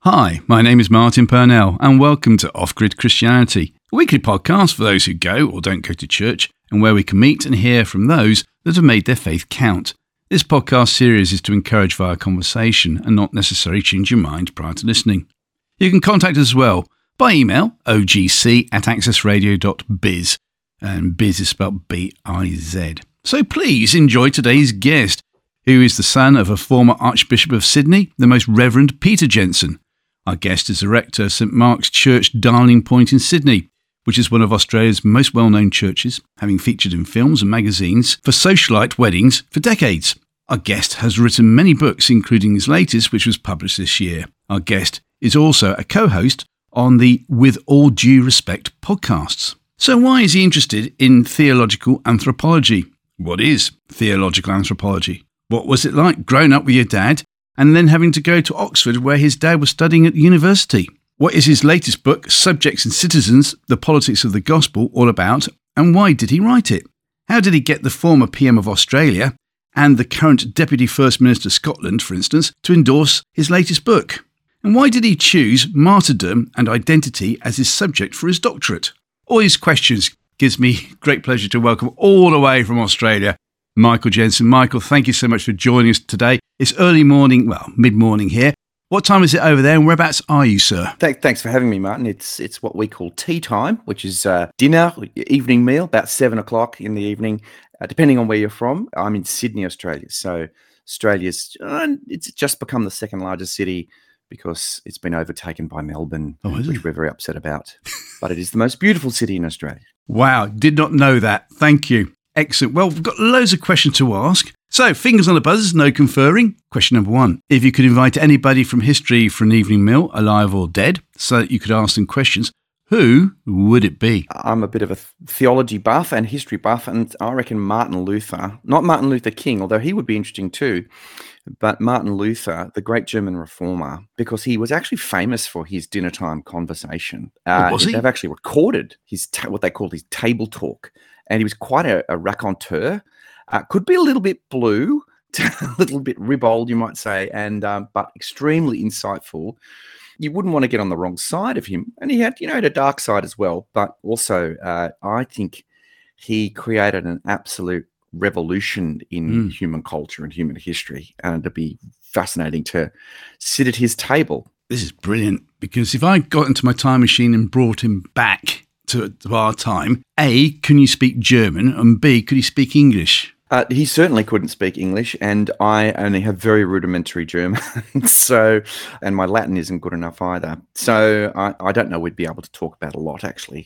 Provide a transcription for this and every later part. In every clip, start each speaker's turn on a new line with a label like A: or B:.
A: Hi, my name is Martin Purnell, and welcome to Off Grid Christianity, a weekly podcast for those who go or don't go to church, and where we can meet and hear from those that have made their faith count. This podcast series is to encourage via conversation and not necessarily change your mind prior to listening. You can contact us as well by email, ogc@accessradio.biz, and biz is spelled B-I-Z. So please enjoy today's guest, who is the son of a former Archbishop of Sydney, the Most Reverend Peter Jensen. Our guest is the rector of St Mark's Church, Darling Point in Sydney, which is one of Australia's most well-known churches, having featured in films and magazines for socialite weddings for decades. Our guest has written many books, including his latest, which was published this year. Our guest is also a co-host on the With All Due Respect podcasts. So why is he interested in theological anthropology? What is theological anthropology? What was it like growing up with your dad and then having to go to Oxford where his dad was studying at university? What is his latest book, Subjects and Citizens, The Politics of the Gospel, all about, and why did he write it? How did he get the former PM of Australia and the current Deputy First Minister of Scotland, for instance, to endorse his latest book? And why did he choose martyrdom and identity as his subject for his doctorate? All these questions gives me great pleasure to welcome all the way from Australia, Michael Jensen. Michael, thank you so much for joining us today. It's early morning, well, mid-morning here. What time is it over there and whereabouts are you, sir?
B: Thanks for having me, Martin. It's what we call tea time, which is dinner, evening meal, about 7 o'clock in the evening, depending on where you're from. I'm in Sydney, Australia. So Australia's, it's just become the second largest city because it's been overtaken by Melbourne, which we're very upset about. But it is the most beautiful city in Australia.
A: Wow, did not know that. Thank you. Excellent. Well, we've got loads of questions to ask. So, fingers on the buzzers, no conferring. Question number one. If you could invite anybody from history for an evening meal, alive or dead, so that you could ask them questions, who would it be?
B: I'm a bit of a theology buff and history buff, and I reckon Martin Luther, not Martin Luther King, although he would be interesting too, but Martin Luther, the great German reformer, because he was actually famous for his dinner time conversation.
A: Was he?
B: They've actually recorded his what they called his table talk, and he was quite a raconteur. Could be a little bit blue, a little bit ribald, you might say, and but extremely insightful. You wouldn't want to get on the wrong side of him, and he had, a dark side as well. But also, I think he created an absolute revolution in human culture and human history, and it'd be fascinating to sit at his table.
A: This is brilliant, because if I got into my time machine and brought him back to our time, A, can you speak German, and B, could he speak English?
B: He certainly couldn't speak English, and I only have very rudimentary German, and my Latin isn't good enough either. So I don't know we'd be able to talk about a lot, actually,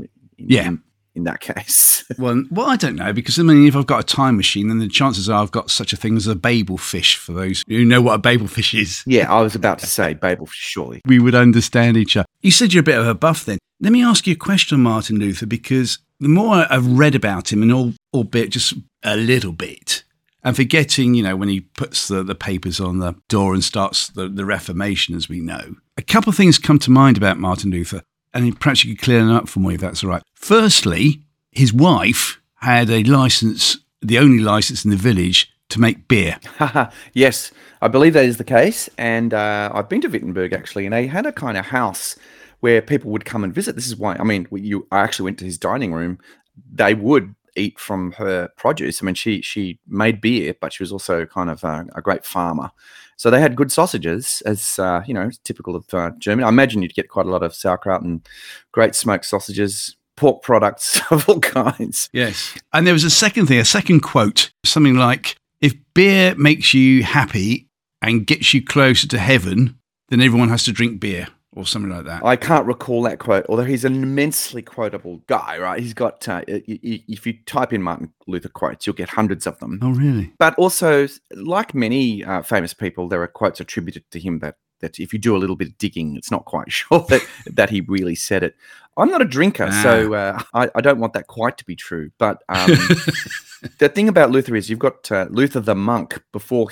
B: in that case.
A: Well, I don't know, because if I've got a time machine, then the chances are I've got such a thing as a Babel fish, for those who know what a Babel fish is.
B: Yeah, I was about to say Babel fish, surely.
A: We would understand each other. You said you're a bit of a buff then. Let me ask you a question, Martin Luther, because the more I've read about him, and albeit just a little bit, and forgetting, when he puts the papers on the door and starts the Reformation, as we know, a couple of things come to mind about Martin Luther, and perhaps you could clear them up for me if that's all right. Firstly, his wife had a license, the only license in the village, to make beer.
B: Yes, I believe that is the case, and I've been to Wittenberg, actually, and they had a kind of house where people would come and visit. This is why, I actually went to his dining room. They would eat from her produce. She made beer, but she was also kind of a great farmer. So they had good sausages, as typical of Germany. I imagine you'd get quite a lot of sauerkraut and great smoked sausages, pork products of all kinds.
A: Yes. And there was a second quote, something like, if beer makes you happy and gets you closer to heaven, then everyone has to drink beer. Or something like that.
B: I can't recall that quote, although he's an immensely quotable guy, right? He's got, if you type in Martin Luther quotes, you'll get hundreds of them.
A: Oh, really?
B: But also, like many famous people, there are quotes attributed to him that if you do a little bit of digging, it's not quite sure that he really said it. I'm not a drinker, so I don't want that quite to be true. But the thing about Luther is you've got Luther the monk before he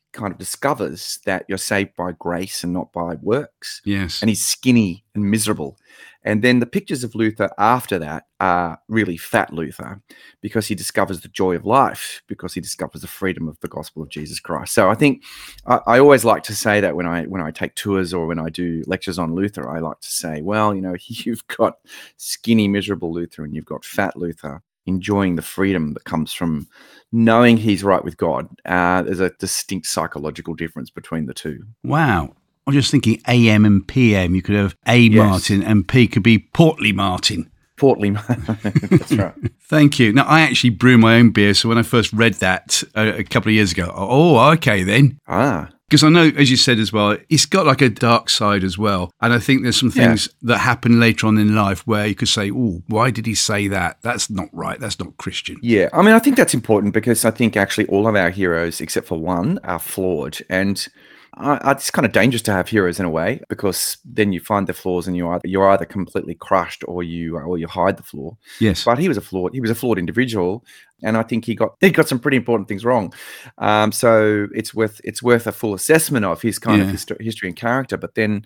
B: kind of discovers that you're saved by grace and not by works.
A: Yes.
B: And he's skinny and miserable. And then the pictures of Luther after that are really fat Luther, because he discovers the joy of life, because he discovers the freedom of the gospel of Jesus Christ. So I think I always like to say that when I take tours or when I do lectures on Luther, I like to say, well, you've got skinny, miserable Luther and you've got fat Luther enjoying the freedom that comes from knowing he's right with God. There's a distinct psychological difference between the two.
A: Wow. I'm just thinking AM and PM. You could have A Martin and P could be Portly Martin.
B: Portly Martin. That's right.
A: Thank you. Now, I actually brew my own beer. So when I first read that a couple of years ago, okay then. Because I know, as you said as well, it's got like a dark side as well. And I think there's some things that happen later on in life where you could say, oh, why did he say that? That's not right. That's not Christian.
B: Yeah. I mean, I think that's important because I think actually all of our heroes, except for one, are flawed. And it's kind of dangerous to have heroes in a way, because then you find the flaws and you're either completely crushed or you hide the flaw.
A: Yes.
B: But he was a flawed individual, and I think he got some pretty important things wrong. So it's worth a full assessment of his kind of history and character. But then,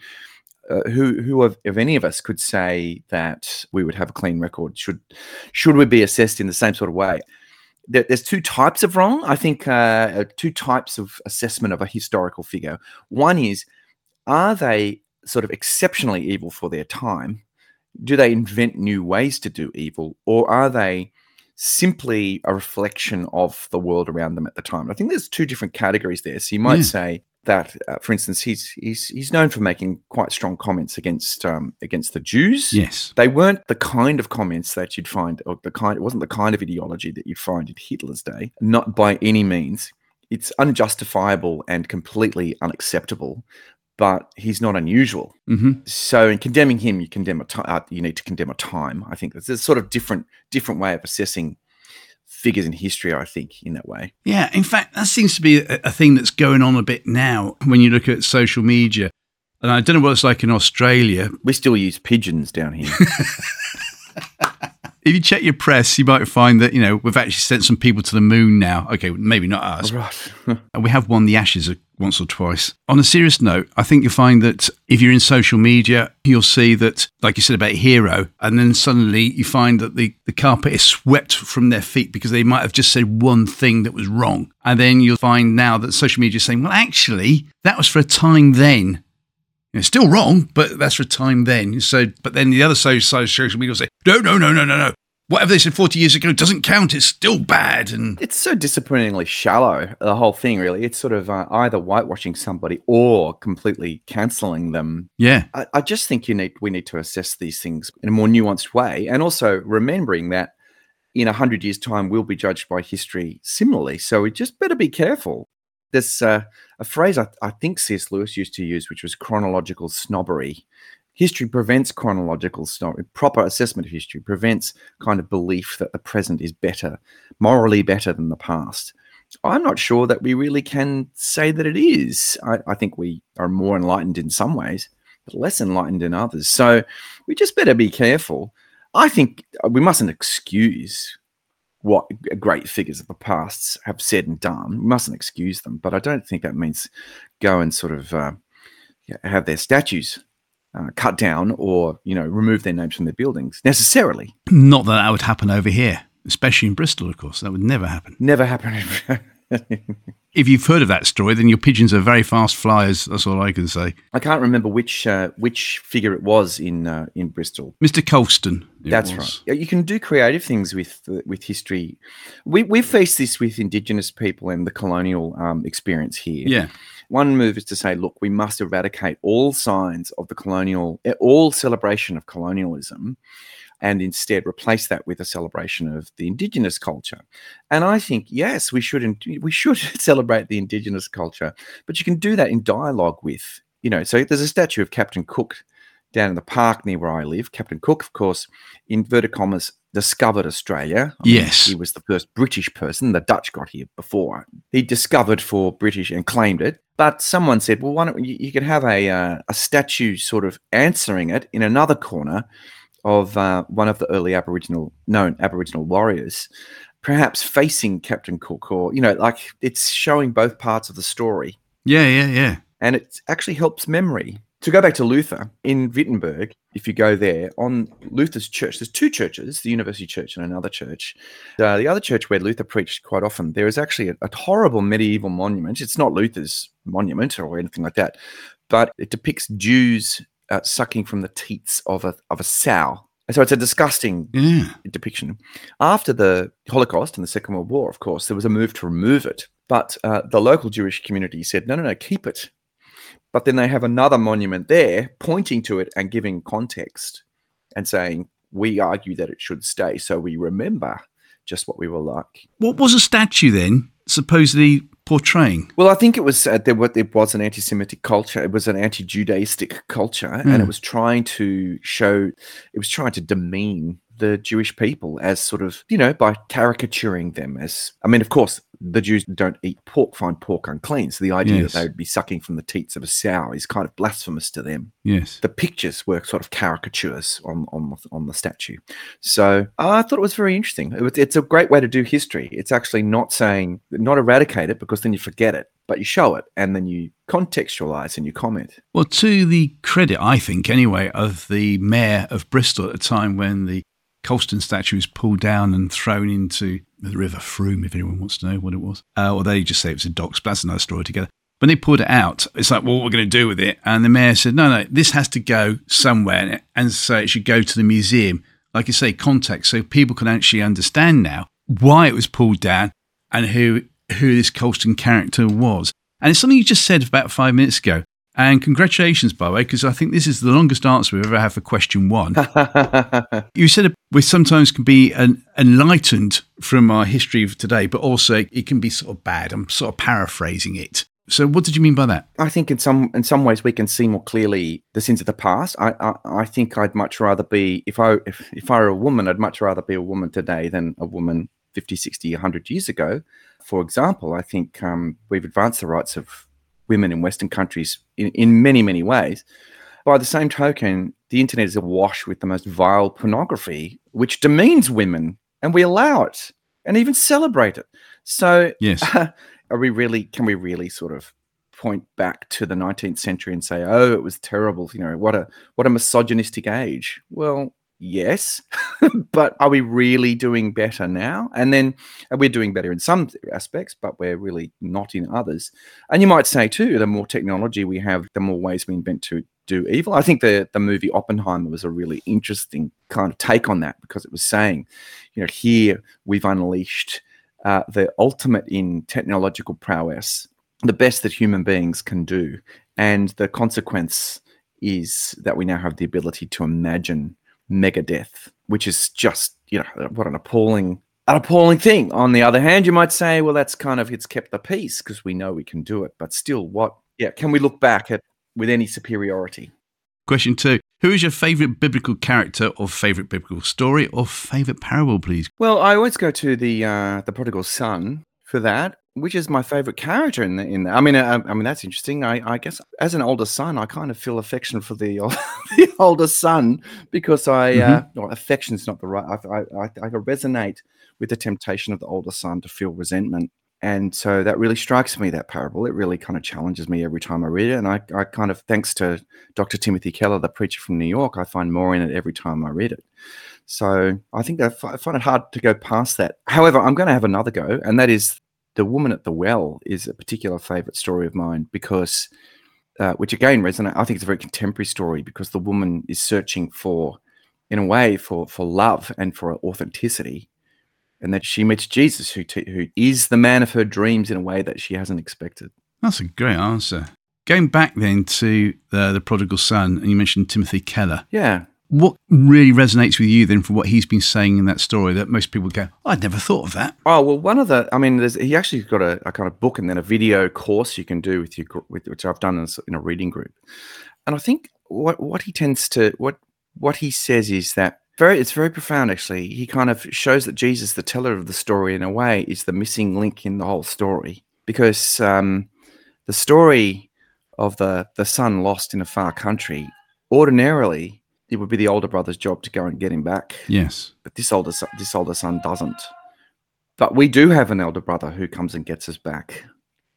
B: who of any of us could say that we would have a clean record? Should we be assessed in the same sort of way? There's two types of wrong. I think two types of assessment of a historical figure. One is, are they sort of exceptionally evil for their time? Do they invent new ways to do evil? Or are they simply a reflection of the world around them at the time? I think there's two different categories there. So you might say that, for instance, he's known for making quite strong comments against the Jews.
A: Yes,
B: they weren't the kind of comments that you'd find, or it wasn't the kind of ideology that you'd find in Hitler's day. Not by any means. It's unjustifiable and completely unacceptable, but he's not unusual.
A: Mm-hmm.
B: So in condemning him, you need to condemn a time. I think there's a sort of different way of assessing figures in history, I think, in that way.
A: Yeah, in fact, that seems to be a thing that's going on a bit now when you look at social media. And I don't know what it's like in Australia.
B: We still use pigeons down here.
A: If you check your press, you might find that, we've actually sent some people to the moon now. Okay, maybe not us.
B: Right.
A: We have won the Ashes once or twice. On a serious note, I think you'll find that if you're in social media, you'll see that, like you said about Hero, and then suddenly you find that the carpet is swept from their feet because they might have just said one thing that was wrong. And then you'll find now that social media is saying, well, actually, that was for a time then. It's still wrong, but that's for a time then. So, but then the other side of social media will say, no. Whatever they said 40 years ago doesn't count. It's still bad. And
B: it's so disappointingly shallow, the whole thing, really. It's sort of either whitewashing somebody or completely cancelling them.
A: Yeah.
B: I just think we need to assess these things in a more nuanced way, and also remembering that in 100 years' time, we'll be judged by history similarly. So we just better be careful. There's a phrase I think C.S. Lewis used to use, which was chronological snobbery. History prevents chronological snobbery. Proper assessment of history prevents kind of belief that the present is better, morally better than the past. I'm not sure that we really can say that it is. I think we are more enlightened in some ways, but less enlightened in others. So we just better be careful. I think we mustn't excuse what great figures of the past have said and done. We mustn't excuse them, but I don't think that means go and sort of have their statues cut down or, remove their names from their buildings necessarily.
A: Not that would happen over here, especially in Bristol, of course. That would never happen.
B: Never happen.
A: If you've heard of that story, then your pigeons are very fast flyers. That's all I can say.
B: I can't remember which figure it was in Bristol.
A: Mr. Colston.
B: That's right. You can do creative things with history. We've faced this with Indigenous people and the colonial experience here.
A: Yeah.
B: One move is to say, look, we must eradicate all signs of all celebration of colonialism, and instead replace that with a celebration of the Indigenous culture. And I think, yes, we should celebrate the Indigenous culture, but you can do that in dialogue with, so there's a statue of Captain Cook down in the park near where I live. Captain Cook, of course, inverted commas, discovered Australia.
A: Yes.
B: He was the first British person. The Dutch got here before. He discovered for British and claimed it. But someone said, well, why don't you could have a statue sort of answering it in another corner of one of the early known Aboriginal warriors, perhaps facing Captain Cook, or, it's showing both parts of the story.
A: Yeah, yeah, yeah.
B: and it actually helps memory. To go back to Luther, in Wittenberg, if you go there, on Luther's church, there's two churches, the University Church and another church. The other church where Luther preached quite often, there is actually a horrible medieval monument. It's not Luther's monument or anything like that, but it depicts Jews sucking from the teats of a sow. And so it's a disgusting depiction. After the Holocaust and the Second World War, of course, there was a move to remove it. But the local Jewish community said, no, keep it. But then they have another monument there pointing to it and giving context and saying, we argue that it should stay so we remember just what we were like.
A: What was a statue then supposedly portraying?
B: Well, I think it was it was an anti-Semitic culture. It was an anti-Judaistic culture, and it was trying to demean the Jewish people as sort of, by caricaturing them as, of course, the Jews don't eat pork, find pork unclean. So the idea that they would be sucking from the teats of a sow is kind of blasphemous to them.
A: Yes.
B: The pictures were sort of caricatures on the statue. So I thought it was very interesting. It's a great way to do history. It's actually not eradicate it, because then you forget it, but you show it and then you contextualize and you comment.
A: Well, to the credit, I think anyway, of the mayor of Bristol at the time when the Colston statue was pulled down and thrown into the River Frome, if anyone wants to know what it was. Or they just say it was a docks, but that's another story together. When they pulled it out, it's like, well, what are we going to do with it? And the mayor said, no, this has to go somewhere. And so it should go to the museum. Like you say, context, so people can actually understand now why it was pulled down and who this Colston character was. And it's something you just said about 5 minutes ago. And congratulations, by the way, because I think this is the longest answer we've ever had for question one. You said we sometimes can be enlightened from our history of today, but also it can be sort of bad. I'm sort of paraphrasing it. So what did you mean by that?
B: I think in some ways we can see more clearly the sins of the past. I think I'd much rather be, if I were a woman, I'd much rather be a woman today than a woman 50, 60, 100 years ago. For example, I think we've advanced the rights of women in Western countries in many, many ways. By the same token, the internet is awash with the most vile pornography, which demeans women, and we allow it and even celebrate it. So
A: yes.
B: Can we really sort of point back to the 19th century and say, oh, it was terrible, what a misogynistic age? Well, yes, but are we really doing better now? And then we're doing better in some aspects, but we're really not in others. And you might say too, the more technology we have, the more ways we invent to do evil. I think the movie Oppenheimer was a really interesting kind of take on that, because it was saying, here we've unleashed the ultimate in technological prowess, the best that human beings can do. And the consequence is that we now have the ability to imagine mega death, which is just, what an appalling thing. On the other hand, you might say, well, that's kind of, it's kept the peace because we know we can do it. But still, can we look back at with any superiority?
A: Question 2. Who is your favourite biblical character or favourite biblical story or favourite parable, please?
B: Well, I always go to the prodigal son for that, which is my favourite character in that. I mean, that's interesting. I guess as an older son, I kind of feel affection for the older son, because affection's not the right. I resonate with the temptation of the older son to feel resentment. And so that really strikes me, that parable. It really kind of challenges me every time I read it. And I kind of, thanks to Dr. Timothy Keller, the preacher from New York, I find more in it every time I read it. So I think I find it hard to go past that. However, I'm going to have another go, and that is The Woman at the Well is a particular favorite story of mine, because, which again resonates. I think it's a very contemporary story, because the woman is searching for love and for authenticity. And that she meets Jesus, who is the man of her dreams in a way that she hasn't expected.
A: That's a great answer. Going back then to the prodigal son, and you mentioned Timothy Keller.
B: Yeah.
A: What really resonates with you then from what he's been saying in that story that most people go, I'd never thought of that?
B: Oh, well, he actually got a kind of book and then a video course you can do which I've done in a reading group. And I think what he says is that it's very profound, actually. He kind of shows that Jesus, the teller of the story, in a way, is the missing link in the whole story. Because the story of the son lost in a far country, ordinarily, it would be the older brother's job to go and get him back.
A: Yes.
B: But this older son doesn't. But we do have an elder brother who comes and gets us back.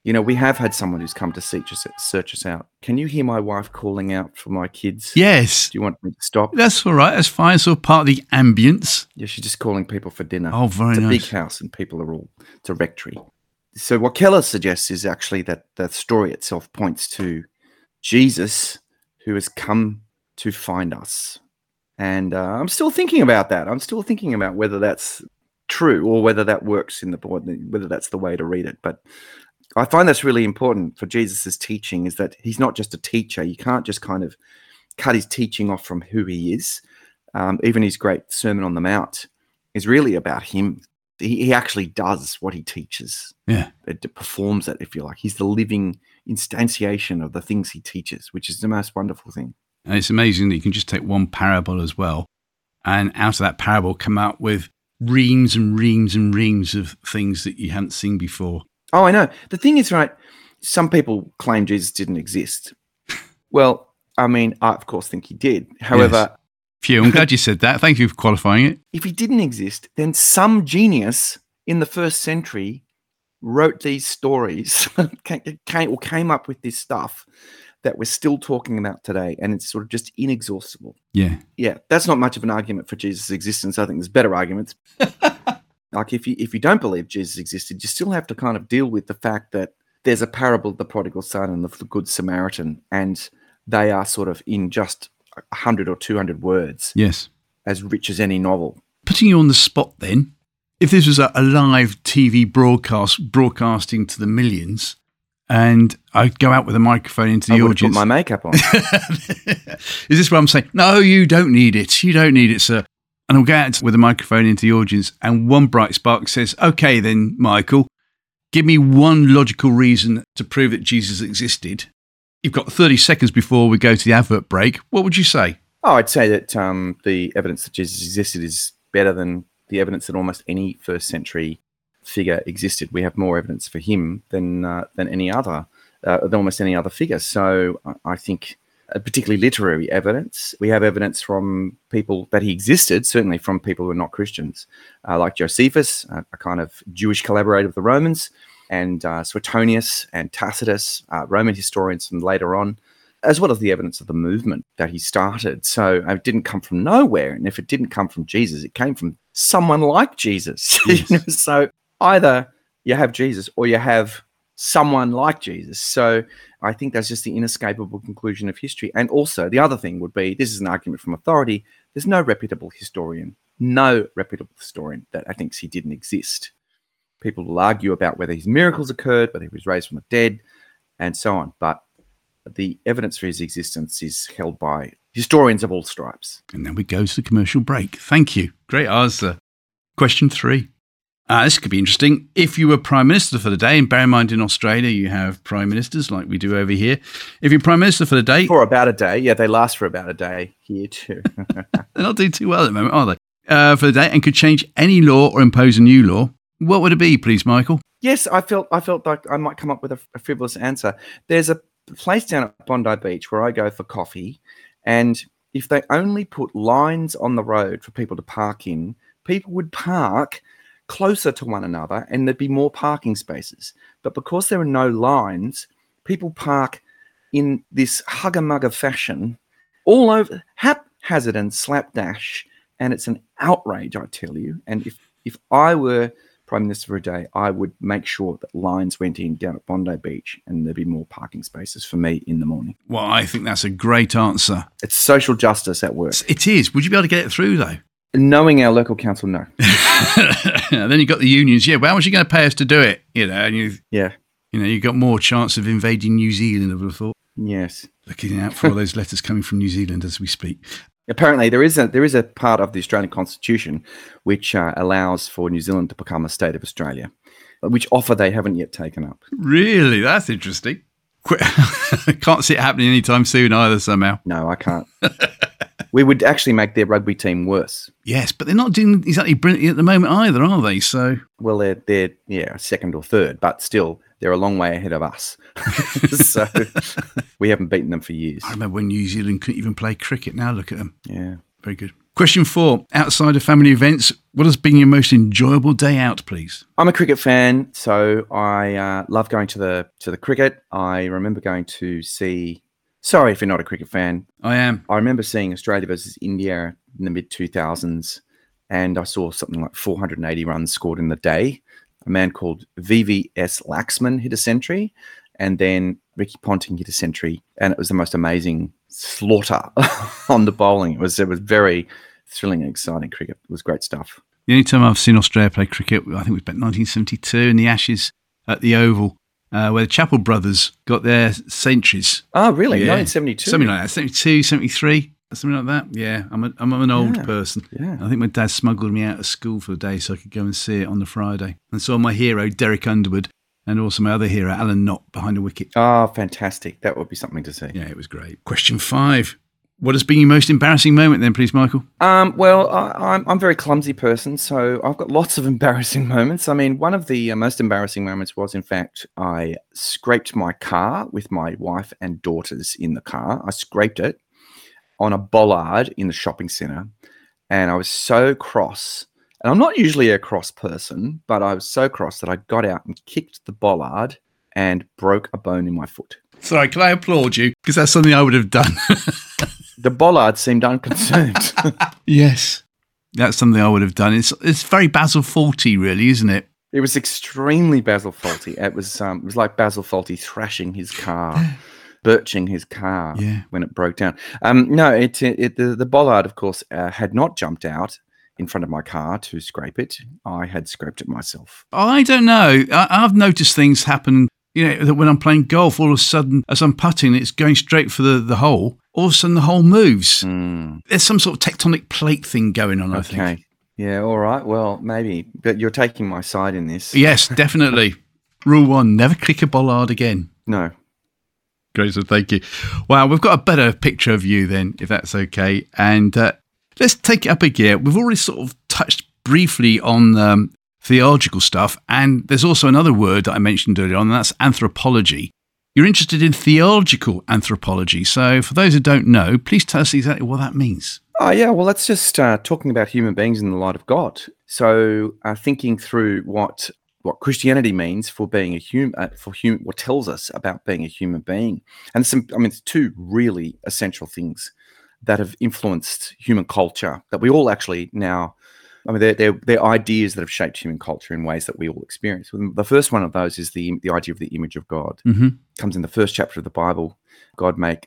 B: You know, we have had someone who's come to search us out. Can you hear my wife calling out for my kids?
A: Yes.
B: Do you want me to stop?
A: That's all right. That's fine. It's all part of the ambience.
B: Yeah, she's just calling people for dinner.
A: Oh, very
B: It's a
A: nice.
B: big house and people are all, it's a rectory. So what Keller suggests is actually that the story itself points to Jesus, who has come to find us. And I'm still thinking about that. I'm still thinking about whether that's true or whether that works whether that's the way to read it. But I find that's really important for Jesus's teaching, is that he's not just a teacher. You can't just kind of cut his teaching off from who he is. Even his great Sermon on the Mount is really about him. He actually does what he teaches.
A: Yeah.
B: It performs it, if you like. He's the living instantiation of the things he teaches, which is the most wonderful thing.
A: And it's amazing that you can just take one parable as well, and out of that parable come out with reams and reams and reams of things that you haven't seen before.
B: Oh, I know. The thing is, right, some people claim Jesus didn't exist. Well, I mean, I, of course, think he did. However...
A: Yes. Phew, I'm glad you said that. Thank you for qualifying it.
B: If he didn't exist, then some genius in the first century wrote these stories, came up with this stuff that we're still talking about today, and it's sort of just inexhaustible.
A: Yeah.
B: Yeah, that's not much of an argument for Jesus' existence. I think there's better arguments. Like if you don't believe Jesus existed, you still have to kind of deal with the fact that there's a parable of the prodigal son and the Good Samaritan, and they are sort of in just 100 or 200 words.
A: Yes.
B: As rich as any novel.
A: Putting you on the spot then, if this was a live TV broadcast broadcasting to the millions, and I'd go out with a microphone into the audience.
B: Put my makeup on.
A: Is this what I'm saying? No, you don't need it. You don't need it, sir. And I'll go out with a microphone into the audience, and one bright spark says, okay then, Michael, give me one logical reason to prove that Jesus existed. You've got 30 seconds before we go to the advert break. What would you say?
B: Oh, I'd say that the evidence that Jesus existed is better than the evidence that almost any first century figure existed. We have more evidence for him than any other, than almost any other figure. So I think, particularly literary evidence, we have evidence from people that he existed, certainly from people who are not Christians, like Josephus, a kind of Jewish collaborator of the Romans, and Suetonius and Tacitus, Roman historians from later on, as well as the evidence of the movement that he started. So it didn't come from nowhere. And if it didn't come from Jesus, it came from someone like Jesus.
A: Yes.
B: So either you have Jesus or you have someone like Jesus. So I think that's just the inescapable conclusion of history. And also the other thing would be, this is an argument from authority, there's no reputable historian that I think he didn't exist. People will argue about whether his miracles occurred, whether he was raised from the dead, and so on. But the evidence for his existence is held by historians of all stripes.
A: And then we go to the commercial break. Thank you. Great answer. Question 3. This could be interesting. If you were Prime Minister for the day, and bear in mind in Australia you have Prime Ministers like we do over here. If you're Prime Minister for the day...
B: For about a day. Yeah, they last for about a day here too.
A: They're not doing too well at the moment, are they? For the day, and could change any law or impose a new law. What would it be, please, Michael?
B: Yes, I felt like I might come up with a frivolous answer. There's a place down at Bondi Beach where I go for coffee, and if they only put lines on the road for people to park in, people would park closer to one another and there'd be more parking spaces. But because there are no lines, people park in this hugger-mugger fashion all over, haphazard and slapdash, and it's an outrage, I tell you. And if I were Prime Minister for a day, I would make sure that lines went in down at Bondi Beach and there'd be more parking spaces for me in the morning.
A: Well, I think that's a great answer.
B: It's social justice at work.
A: It is. Would you be able to get it through, though?
B: Knowing our local council, no.
A: Then you've got the unions. Yeah, well, how much are you going to pay us to do it? And you've got more chance of invading New Zealand, I would have thought.
B: Yes.
A: Looking out for all those letters coming from New Zealand as we speak.
B: Apparently, there is a part of the Australian Constitution which allows for New Zealand to become a state of Australia, which offer they haven't yet taken up.
A: Really? That's interesting. Can't see it happening anytime soon either, somehow.
B: No, I can't. We would actually make their rugby team worse.
A: Yes, but they're not doing exactly brilliantly at the moment either, are they? So,
B: well, they're second or third, but still, they're a long way ahead of us. So we haven't beaten them for years.
A: I remember when New Zealand couldn't even play cricket. Now look at them.
B: Yeah.
A: Very good. Question 4. Outside of family events, what has been your most enjoyable day out, please?
B: I'm a cricket fan, so I love going to the cricket. I remember going to see. Sorry if you're not a cricket fan.
A: I am.
B: I remember seeing Australia versus India in the mid-2000s, and I saw something like 480 runs scored in the day. A man called VVS Laxman hit a century, and then Ricky Ponting hit a century, and it was the most amazing slaughter on the bowling. It was very thrilling and exciting cricket. It was great stuff.
A: The only time I've seen Australia play cricket, I think it was about 1972 in the Ashes at the Oval, where the Chappell brothers got their centuries.
B: Oh, really?
A: Yeah.
B: 1972?
A: Something like that. 72, 73, something like that. Yeah, I'm an old person.
B: Yeah.
A: I think my dad smuggled me out of school for a day so I could go and see it on the Friday. And saw my hero, Derek Underwood, and also my other hero, Alan Knott, behind a wicket.
B: Oh, fantastic. That would be something to see.
A: Yeah, it was great. Question 5. What has been your most embarrassing moment then, please, Michael?
B: Well, I'm a very clumsy person, so I've got lots of embarrassing moments. I mean, one of the most embarrassing moments was, in fact, I scraped my car with my wife and daughters in the car. I scraped it on a bollard in the shopping centre, and I was so cross. And I'm not usually a cross person, but I was so cross that I got out and kicked the bollard and broke a bone in my foot.
A: Sorry, can I applaud you? Because that's something I would have done.
B: The bollard seemed unconcerned.
A: Yes. That's something I would have done. It's very Basil Fawlty, really, isn't it?
B: It was extremely Basil Fawlty. It was like Basil Fawlty thrashing his car, birching his car when it broke down. No, the bollard, of course, had not jumped out in front of my car to scrape it. I had scraped it myself.
A: I don't know. I've noticed things happen, that when I'm playing golf, all of a sudden, as I'm putting, it's going straight for the hole. All of a sudden, the hole moves. There's some sort of tectonic plate thing going on, I think.
B: Okay. Yeah, all right. Well, maybe. But you're taking my side in this.
A: Yes, definitely. Rule 1, never kick a bollard again.
B: No.
A: Great, so thank you. Wow, we've got a better picture of you then, if that's okay. And let's take it up a gear. We've already sort of touched briefly on theological stuff, and there's also another word that I mentioned earlier on, and that's anthropology. You're interested in theological anthropology. So for those who don't know, please tell us exactly what that means.
B: Oh, yeah. Well, that's just talking about human beings in the light of God. So thinking through what Christianity means for being a human, what tells us about being a human being. And it's two really essential things that have influenced human culture that we all actually now, they're ideas that have shaped human culture in ways that we all experience. The first one of those is the idea of the image of God.
A: Mm-hmm.
B: It comes in the first chapter of the Bible. God made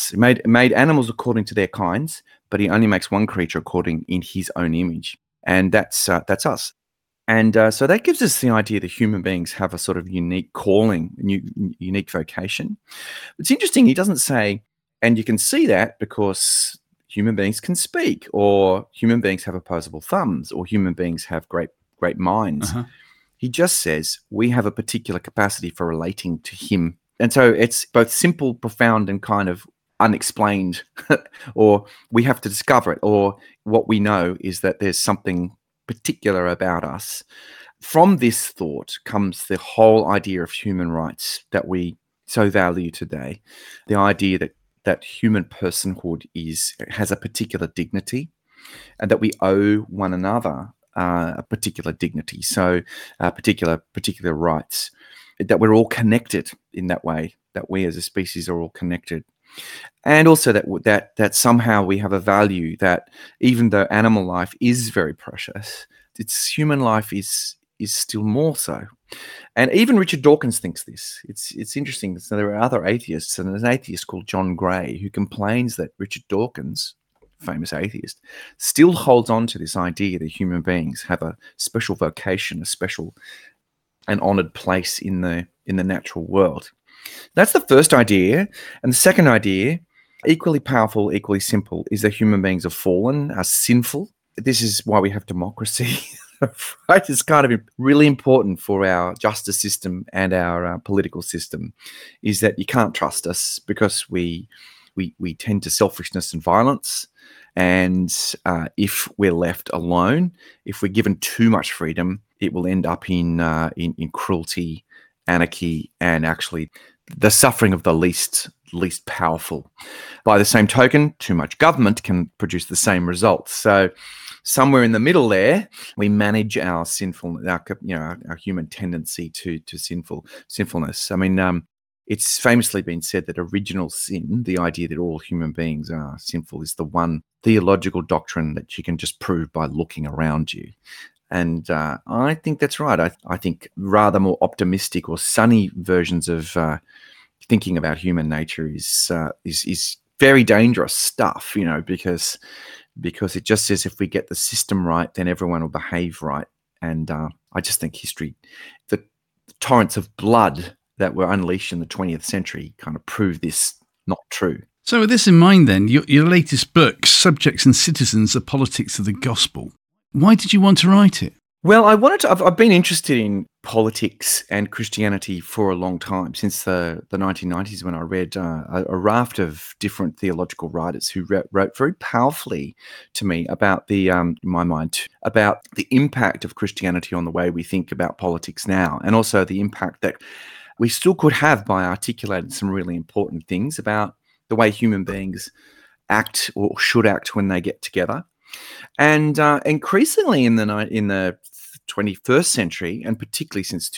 B: animals according to their kinds, but he only makes one creature according in his own image. And that's us. And so that gives us the idea that human beings have a sort of unique calling, unique vocation. It's interesting, he doesn't say, and you can see that because human beings can speak, or human beings have opposable thumbs, or human beings have great minds. Uh-huh. He just says we have a particular capacity for relating to him. And so it's both simple, profound, and kind of unexplained, or we have to discover it, or what we know is that there's something particular about us. From this thought comes the whole idea of human rights that we so value today. The idea that human personhood has a particular dignity, and that we owe one another a particular dignity. So particular rights, that we're all connected in that way, that we as a species are all connected. And also that somehow we have a value that even though animal life is very precious, human life is still more so. And even Richard Dawkins thinks this. It's interesting. So there are other atheists, and there's an atheist called John Gray who complains that Richard Dawkins, famous atheist, still holds on to this idea that human beings have a special vocation, a special and honoured place in the natural world. That's the first idea. And the second idea, equally powerful, equally simple, is that human beings are fallen, are sinful. This is why we have democracy. Right? It's kind of really important for our justice system and our political system, is that you can't trust us because we tend to selfishness and violence. And if we're left alone, if we're given too much freedom, it will end up in cruelty, anarchy, and actually the suffering of the least powerful. By the same token, too much government can produce the same results. So somewhere in the middle there, we manage our our human tendency to sinfulness. I mean, it's famously been said that original sin, the idea that all human beings are sinful, is the one theological doctrine that you can just prove by looking around you. And I think that's right. I think rather more optimistic or sunny versions of thinking about human nature is very dangerous stuff, because it just says if we get the system right, then everyone will behave right. And I just think history, the torrents of blood that were unleashed in the 20th century kind of prove this not true.
A: So with this in mind then, your latest book, Subjects and Citizens, A Politics of the Gospel, why did you want to write it?
B: Well, I've been interested in politics and Christianity for a long time, since the 1990s, when I read a raft of different theological writers who wrote very powerfully to me about in my mind, about the impact of Christianity on the way we think about politics now, and also the impact that we still could have by articulating some really important things about the way human beings act or should act when they get together. And increasingly in the 21st century, and particularly since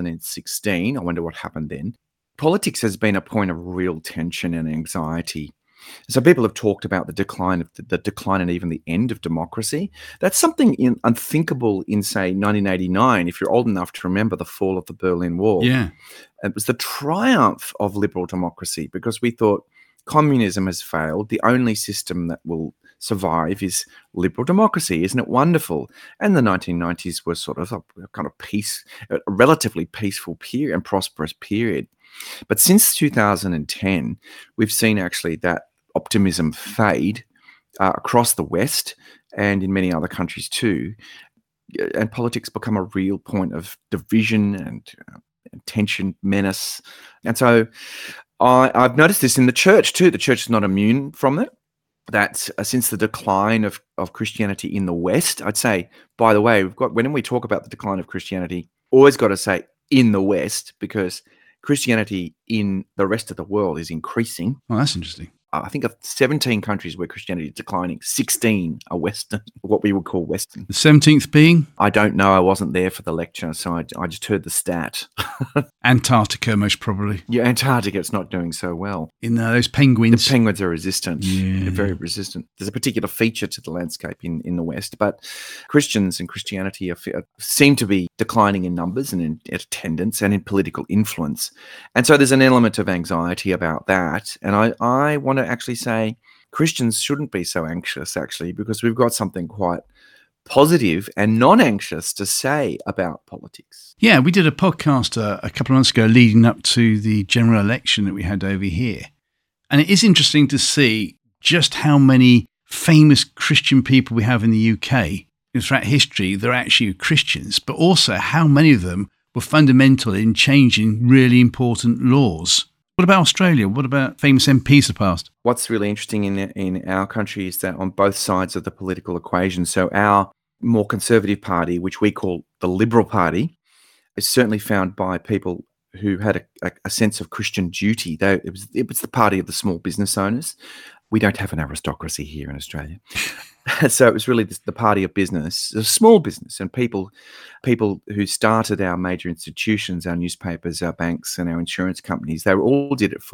B: 2016, I wonder what happened then, politics has been a point of real tension and anxiety. So people have talked about the decline and even the end of democracy. That's something unthinkable in, say, 1989, if you're old enough to remember the fall of the Berlin Wall.
A: Yeah.
B: It was the triumph of liberal democracy, because we thought communism has failed. The only system that will survive is liberal democracy. Isn't it wonderful? And the 1990s was sort of a kind of a relatively peaceful period and prosperous period. But since 2010, we've seen actually that optimism fade across the West and in many other countries too. And politics become a real point of division and tension, menace. And so I've noticed this in the church too. The church is not immune from it. That since the decline of Christianity in the West, I'd say, by the way, when we talk about the decline of Christianity, always got to say in the West, because Christianity in the rest of the world is increasing.
A: Well, that's interesting.
B: I think of 17 countries where Christianity is declining, 16 are Western, what we would call Western.
A: The 17th being?
B: I don't know. I wasn't there for the lecture, so I just heard the stat.
A: Antarctica, most probably.
B: Yeah, Antarctica's not doing so well.
A: In those penguins.
B: The penguins are resistant.
A: Yeah.
B: They're very resistant. There's a particular feature to the landscape in the West, but Christians and Christianity seem to be declining in numbers and in attendance and in political influence. And so there's an element of anxiety about that. And I want to actually say Christians shouldn't be so anxious, actually, because we've got something quite positive and non-anxious to say about politics.
A: Yeah, we did a podcast a couple of months ago leading up to the general election that we had over here. And it is interesting to see just how many famous Christian people we have in the UK. Throughout history, they're actually Christians, but also how many of them were fundamental in changing really important laws. What about Australia? What about famous MPs of the past?
B: What's really interesting in our country is that on both sides of the political equation, so our more conservative party, which we call the Liberal Party, is certainly found by people who had a sense of Christian duty. It was the party of the small business owners. We don't have an aristocracy here in Australia. So it was really the party of business, a small business, and people who started our major institutions, our newspapers, our banks, and our insurance companies. They all did it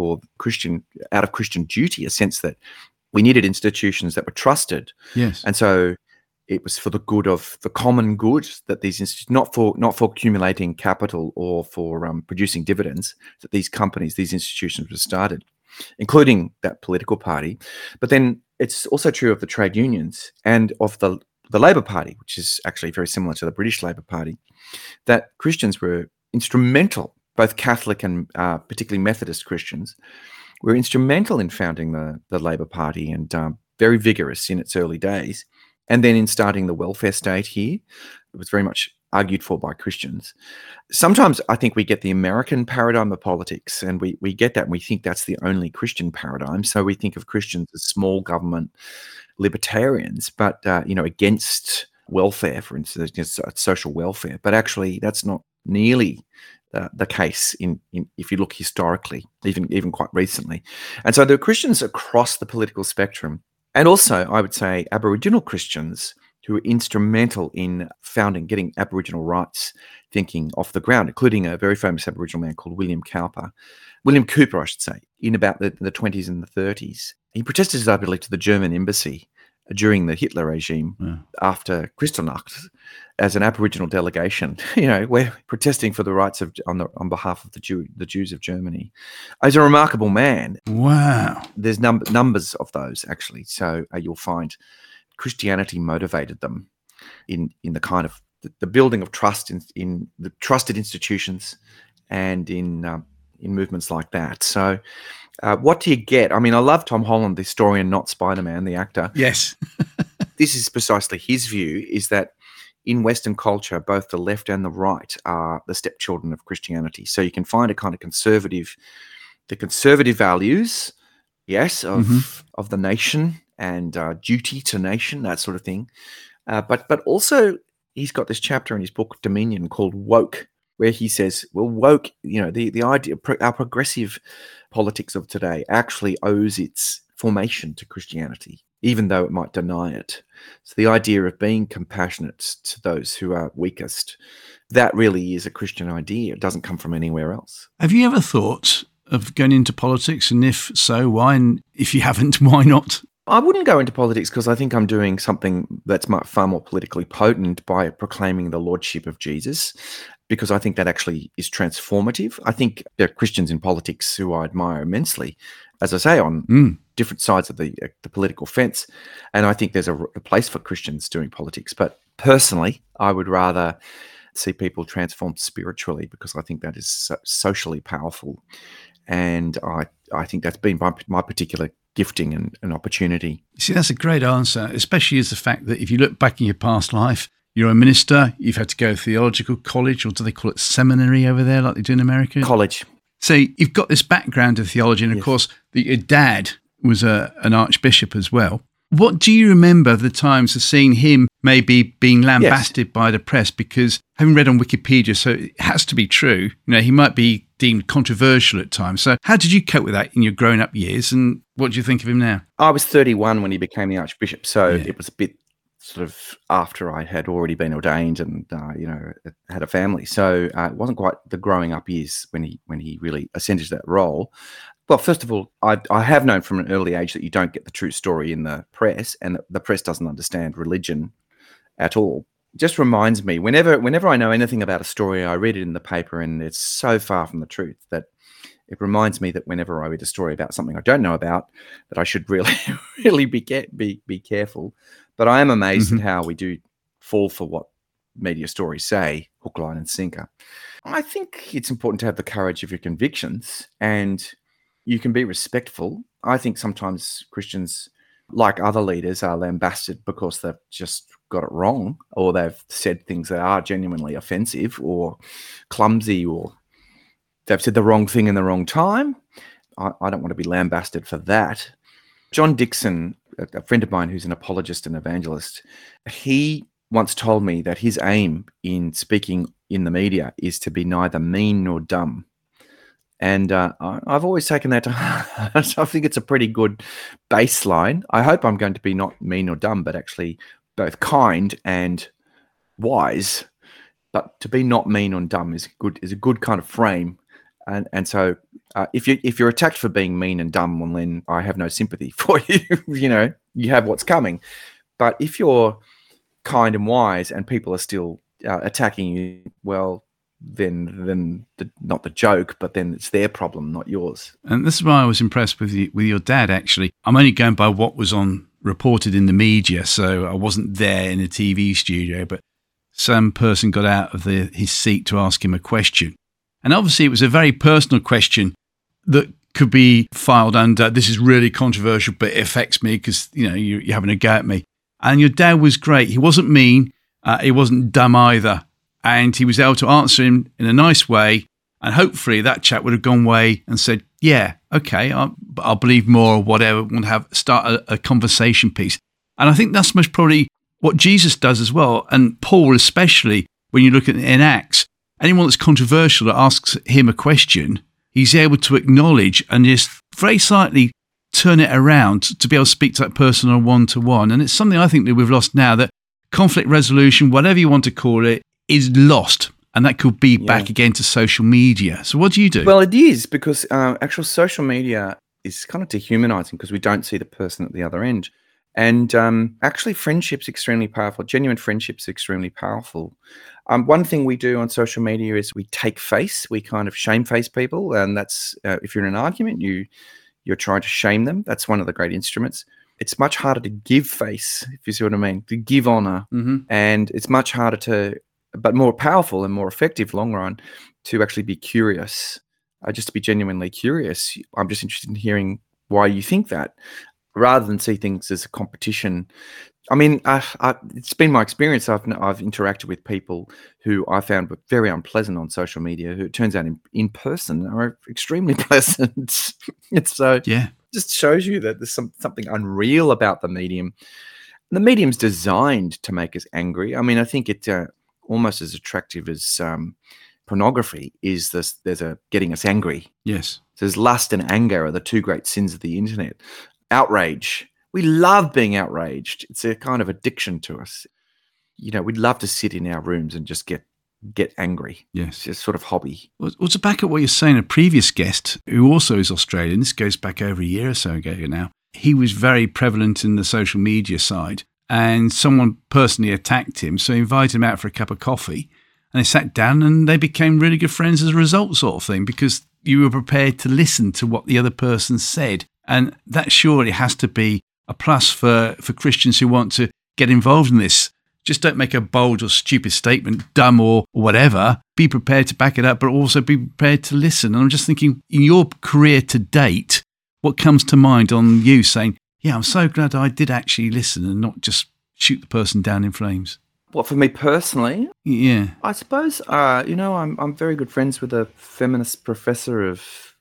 B: out of Christian duty, a sense that we needed institutions that were trusted.
A: Yes,
B: and so it was for the good of the common good that these institutions, not for accumulating capital or for producing dividends, that these institutions were started, including that political party. But then it's also true of the trade unions and of the Labor Party, which is actually very similar to the British Labor Party, that Christians were instrumental, both Catholic and particularly Methodist Christians, were instrumental in founding the Labor Party and very vigorous in its early days. And then in starting the welfare state here, it was very much argued for by Christians. Sometimes I think we get the American paradigm of politics, and we get that and we think that's the only Christian paradigm. So we think of Christians as small government libertarians, but against welfare, for instance, social welfare. But actually, that's not nearly the case in if you look historically, even quite recently. And so there are Christians across the political spectrum, and also I would say Aboriginal Christians who were instrumental in getting Aboriginal rights thinking off the ground, including a very famous Aboriginal man called William Cooper, I should say, in about the 20s and the 30s. He protested, I believe, to the German embassy during the Hitler regime after Kristallnacht as an Aboriginal delegation. We're protesting for the rights on behalf of the Jews of Germany. He's a remarkable man.
A: Wow.
B: There's numbers of those, actually. So you'll find Christianity motivated them in the kind of the building of trust in the trusted institutions and in movements like that. So what do you get? I mean, I love Tom Holland, the historian, not Spider-Man, the actor.
A: Yes.
B: This is precisely his view, is that in Western culture, both the left and the right are the stepchildren of Christianity. So you can find a kind of conservative values, yes, of the nation and duty to nation, that sort of thing. But also he's got this chapter in his book Dominion called Woke, where he says, well, woke, the idea, our progressive politics of today actually owes its formation to Christianity, even though it might deny it. So the idea of being compassionate to those who are weakest, that really is a Christian idea. It doesn't come from anywhere else.
A: Have you ever thought of going into politics? And if so, why? And if you haven't, why not?
B: I wouldn't go into politics because I think I'm doing something that's far more politically potent by proclaiming the lordship of Jesus, because I think that actually is transformative. I think there are Christians in politics who I admire immensely, as I say, on different sides of the political fence. And I think there's a place for Christians doing politics. But personally, I would rather see people transformed spiritually, because I think that is socially powerful. And I think that's been my particular gifting and opportunity.
A: See, that's a great answer, especially as the fact that if you look back in your past life, you're a minister, you've had to go to theological college, or do they call it seminary over there like they do in America?
B: College.
A: So you've got this background of theology, and of course, your dad was an archbishop as well. What do you remember of the times of seeing him maybe being lambasted by the press? Because having read on Wikipedia, so it has to be true, he might be deemed controversial at times. So how did you cope with that in your growing up years, and what do you think of him now?
B: I was 31 when he became the archbishop, so it was a bit sort of after I had already been ordained and had a family. So it wasn't quite the growing up years when he really ascended to that role. Well, first of all, I have known from an early age that you don't get the true story in the press, and the press doesn't understand religion at all. It just reminds me, whenever I know anything about a story, I read it in the paper, and it's so far from the truth that it reminds me that whenever I read a story about something I don't know about, that I should really be careful. But I am amazed at how we do fall for what media stories say, hook, line, and sinker. I think it's important to have the courage of your convictions, and you can be respectful. I think sometimes Christians, like other leaders, are lambasted because they've just got it wrong, or they've said things that are genuinely offensive or clumsy, or they've said the wrong thing in the wrong time. I don't want to be lambasted for that. John Dixon, a friend of mine who's an apologist and evangelist, he once told me that his aim in speaking in the media is to be neither mean nor dumb. And I've always taken that to heart. So I think it's a pretty good baseline. I hope I'm going to be not mean or dumb, but actually both kind and wise. But to be not mean or dumb is a good kind of frame. And so if you're attacked for being mean and dumb, well, then I have no sympathy for you. You have what's coming. But if you're kind and wise and people are still attacking you, well, then not the joke, but then it's their problem, not yours.
A: And this is why I was impressed with your dad, actually. I'm only going by what was reported in the media, so I wasn't there in a TV studio, but some person got out of his seat to ask him a question. And obviously it was a very personal question that could be filed under, this is really controversial, but it affects me because, you're having a go at me. And your dad was great. He wasn't mean. He wasn't dumb either. And he was able to answer him in a nice way. And hopefully that chap would have gone away and said, yeah, okay, I'll believe more or whatever, want to start a conversation piece. And I think that's most probably what Jesus does as well. And Paul, especially when you look at in Acts, anyone that's controversial that asks him a question, he's able to acknowledge and just very slightly turn it around to be able to speak to that person on one-to-one. And it's something I think that we've lost now, that conflict resolution, whatever you want to call it, is lost. And that could be back again to social media. So what do you do?
B: Well, it is, because actual social media is kind of dehumanizing because we don't see the person at the other end. And actually, friendship's extremely powerful. Genuine friendship's extremely powerful. One thing we do on social media is we take face. We kind of shame-face people. And that's, if you're in an argument, you're trying to shame them. That's one of the great instruments. It's much harder to give face, if you see what I mean, to give honor.
A: Mm-hmm.
B: And it's much harder but more powerful and more effective long run, to actually be curious, just to be genuinely curious. I'm just interested in hearing why you think that, rather than see things as a competition. I mean, it's been my experience. I've interacted with people who I found were very unpleasant on social media, who it turns out in person are extremely pleasant. It's so just shows you that there's something unreal about the medium. The medium's designed to make us angry. I mean, I think it almost as attractive as pornography is there's a getting us angry.
A: Yes.
B: There's lust and anger are the two great sins of the internet. Outrage. We love being outraged. It's a kind of addiction to us. You know, we'd love to sit in our rooms and just get angry.
A: Yes.
B: It's a sort of hobby.
A: Well, to back up what you're saying, a previous guest, who also is Australian, this goes back over a year or so ago now, he was very prevalent in the social media side. And someone personally attacked him, so he invited him out for a cup of coffee, and they sat down and they became really good friends as a result, sort of thing, because you were prepared to listen to what the other person said. And that surely has to be a plus for Christians who want to get involved in this. Just don't make a bold or stupid statement, dumb or whatever. Be prepared to back it up, but also be prepared to listen. And I'm just thinking, in your career to date, what comes to mind on you saying, yeah, I'm so glad I did actually listen and not just shoot the person down in flames?
B: What, for me personally?
A: Yeah.
B: I suppose, I'm very good friends with a feminist professor of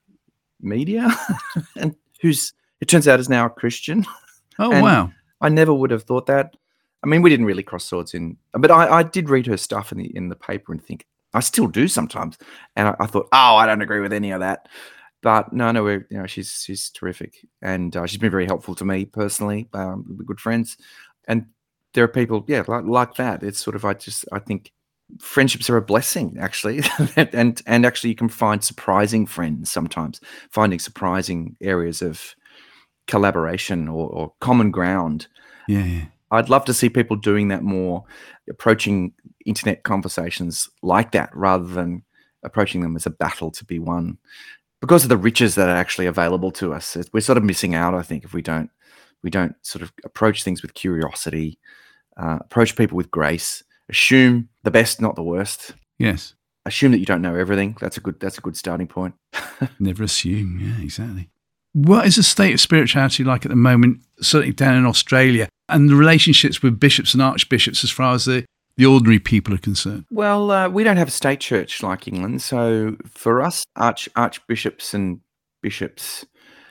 B: media, and it turns out is now a Christian.
A: Oh,
B: and
A: wow.
B: I never would have thought that. I mean, we didn't really cross swords but I did read her stuff in the paper and think, I still do sometimes. And I thought, I don't agree with any of that. But no, she's terrific, and she's been very helpful to me personally. We're good friends, and there are people, like that. It's sort of I think friendships are a blessing, actually, and actually you can find surprising friends sometimes, finding surprising areas of collaboration or common ground.
A: Yeah.
B: I'd love to see people doing that more, approaching internet conversations like that, rather than approaching them as a battle to be won. Because of the riches that are actually available to us, we're sort of missing out, I think, if we don't sort of approach things with curiosity, approach people with grace, assume the best, not the worst.
A: Yes.
B: Assume that you don't know everything. That's a good starting point.
A: Never assume. Yeah, exactly. What is the state of spirituality like at the moment, certainly down in Australia, and the relationships with bishops and archbishops as far as the ordinary people are concerned?
B: Well, we don't have a state church like England. So for us, archbishops and bishops,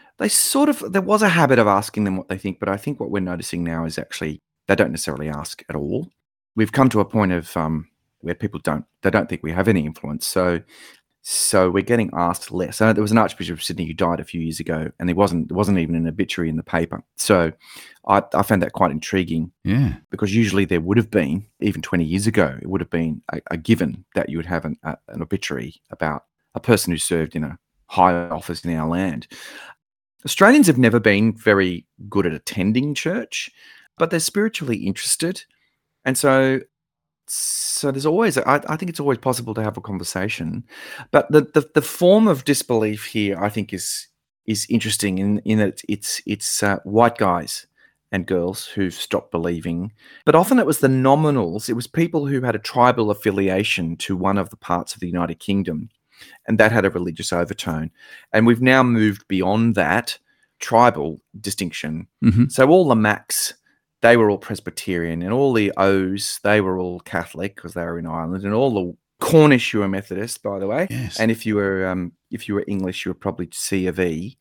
B: there was a habit of asking them what they think. But I think what we're noticing now is actually they don't necessarily ask at all. We've come to a point of where people don't think we have any influence. So we're getting asked less. There was an Archbishop of Sydney who died a few years ago, and there wasn't even an obituary in the paper. So I found that quite intriguing.
A: Yeah.
B: Because usually there would have been, even 20 years ago, it would have been a given that you would have an obituary about a person who served in a high office in our land. Australians have never been very good at attending church, but they're spiritually interested. And so there's always, I think it's always possible to have a conversation, but the form of disbelief here, I think, is interesting in that it's white guys and girls who've stopped believing, but often it was the nominals. It was people who had a tribal affiliation to one of the parts of the United Kingdom, and that had a religious overtone. And we've now moved beyond that tribal distinction.
A: Mm-hmm.
B: So all the Macs, they were all Presbyterian, and all the O's, they were all Catholic because they were in Ireland, and all the Cornish, you were Methodist, by the way.
A: Yes.
B: And if you were English, you were probably C of E.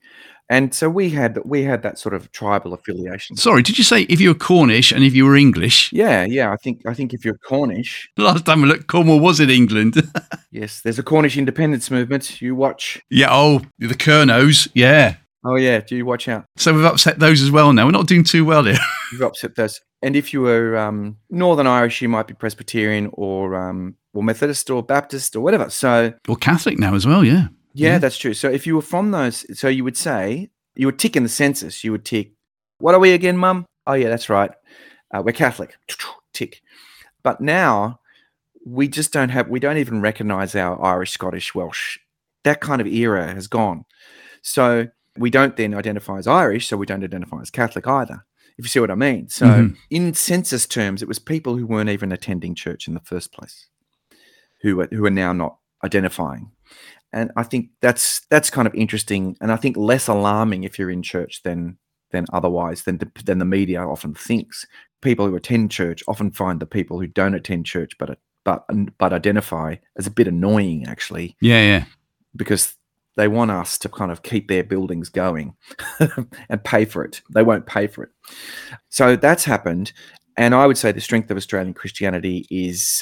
B: And so we had that sort of tribal affiliation.
A: Sorry, did you say if you were Cornish and if you were English?
B: Yeah, I think if you're Cornish,
A: Last time I looked, Cornwall was in England.
B: yes, there's a Cornish independence movement. You watch.
A: Yeah, oh, the Kernos, yeah.
B: Oh yeah, do you watch out?
A: So we've upset those as well now. We're not doing too well here.
B: You've upset those. And if you were Northern Irish, you might be Presbyterian or Methodist or Baptist or whatever. So
A: Or Catholic now as well, yeah.
B: yeah, that's true. So if you were from those, so you would say, you would tick in the census, you would tick, what are we again, Mum? Oh yeah, that's right. We're Catholic. Tick. But now we don't even recognize our Irish, Scottish, Welsh. That kind of era has gone. So we don't then identify as Irish, so we don't identify as Catholic either, if you see what I mean. So in census terms, it was people who weren't even attending church in the first place who are now not identifying. And I think that's kind of interesting, and I think less alarming if you're in church than otherwise, than the media often thinks. People who attend church often find the people who don't attend church but identify as a bit annoying, actually.
A: Yeah.
B: Because they want us to kind of keep their buildings going and pay for it. They won't pay for it. So that's happened. And I would say the strength of Australian Christianity is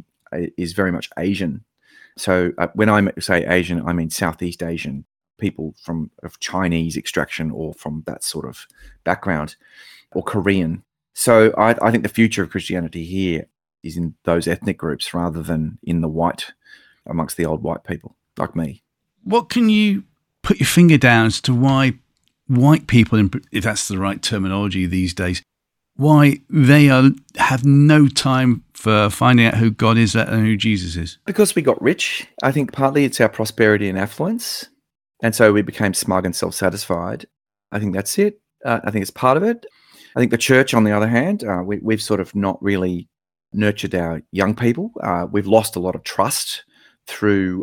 B: very much Asian. So when I say Asian, I mean Southeast Asian, people of Chinese extraction or from that sort of background, or Korean. So I think the future of Christianity here is in those ethnic groups rather than in amongst the old white people like me.
A: What can you put your finger down as to why white people, if that's the right terminology these days, why they have no time for finding out who God is and who Jesus is?
B: Because we got rich. I think partly it's our prosperity and affluence. And so we became smug and self-satisfied. I think that's it. I think it's part of it. I think the church, on the other hand, we've sort of not really nurtured our young people. We've lost a lot of trust through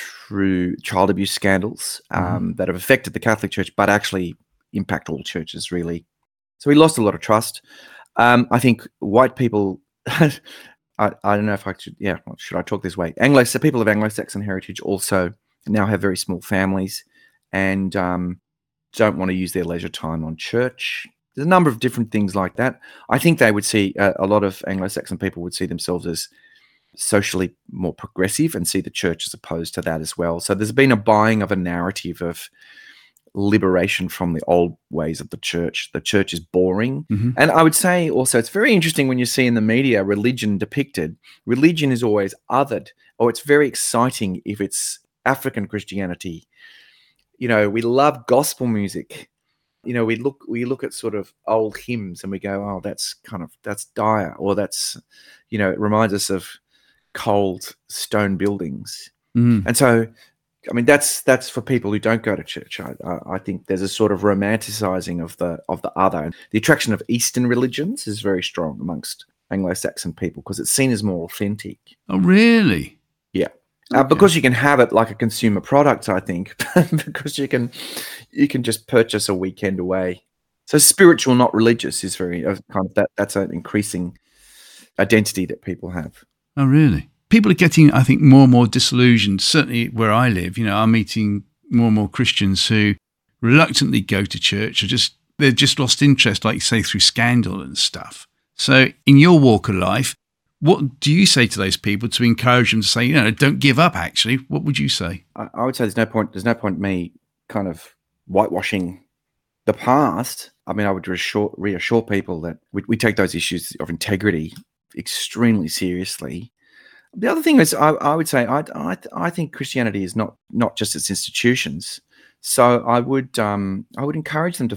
B: child abuse scandals that have affected the Catholic Church, but actually impact all churches, really. So we lost a lot of trust. I think white people, I don't know if I should, should I talk this way? People of Anglo-Saxon heritage also now have very small families and don't want to use their leisure time on church. There's a number of different things like that. I think they would see, a lot of Anglo-Saxon people would see themselves as socially more progressive and see the church as opposed to that as well. So there's been a buying of a narrative of liberation from the old ways of the church. The church is boring. And I would say also it's very interesting when you see in the media religion depicted. Religion is always othered, or it's very exciting if it's African Christianity. We love gospel music. We look at sort of old hymns and we go, oh, that's dire, or that's, it reminds us of cold stone buildings. And so, I mean, that's for people who don't go to church. I think there's a sort of romanticizing of the other. The attraction of Eastern religions is very strong amongst Anglo-Saxon people because it's seen as more authentic.
A: Oh, really?
B: Yeah. Because you can have it like a consumer product, I think, because you can just purchase a weekend away. So spiritual, not religious, is very kind of that's an increasing identity that people have.
A: Oh, really? People are getting, I think, more and more disillusioned. Certainly where I live, I'm meeting more and more Christians who reluctantly go to church, they've just lost interest, like you say, through scandal and stuff. So in your walk of life, what do you say to those people to encourage them to say, don't give up, actually? What would you say?
B: I would say there's no point me kind of whitewashing the past. I mean, I would reassure people that we take those issues of integrity extremely seriously. The other thing is, I would say, I think Christianity is not just its institutions. So I would encourage them to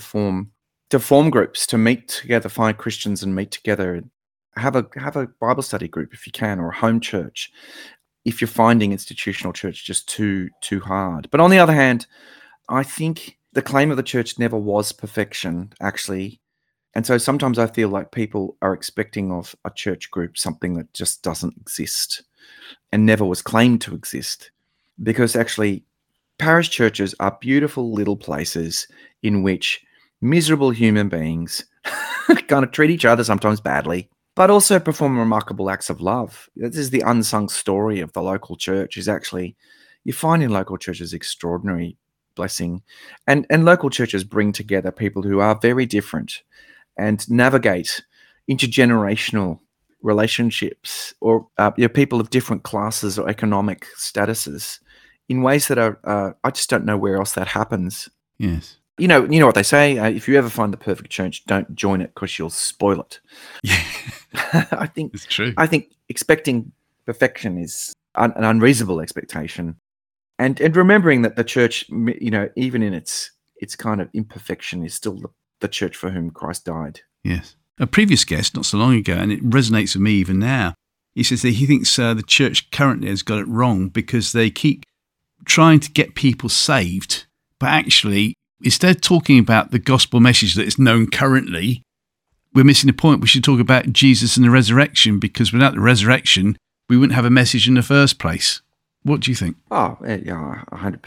B: form groups, to meet together, find Christians and meet together. Have a Bible study group if you can, or a home church, if you're finding institutional church just too hard. But on the other hand, I think the claim of the church never was perfection, actually. And so sometimes I feel like people are expecting of a church group something that just doesn't exist and never was claimed to exist. Because actually, parish churches are beautiful little places in which miserable human beings kind of treat each other sometimes badly, but also perform remarkable acts of love. This is the unsung story of the local church, is actually, you find in local churches extraordinary blessing. And local churches bring together people who are very different and navigate intergenerational relationships, or people of different classes or economic statuses, in ways that are I just don't know where else that happens.
A: Yes.
B: You know what they say, if you ever find the perfect church, don't join it because you'll spoil it.
A: Yeah.
B: I think
A: It's true.
B: I think expecting perfection is an unreasonable expectation, and remembering that the church, even in its kind of imperfection, is still the church for whom Christ died.
A: Yes. A previous guest, not so long ago, and it resonates with me even now, he says that he thinks the church currently has got it wrong because they keep trying to get people saved, but actually, instead of talking about the gospel message that is known currently, we're missing the point. We should talk about Jesus and the resurrection, because without the resurrection, we wouldn't have a message in the first place. What do you think?
B: Oh, yeah,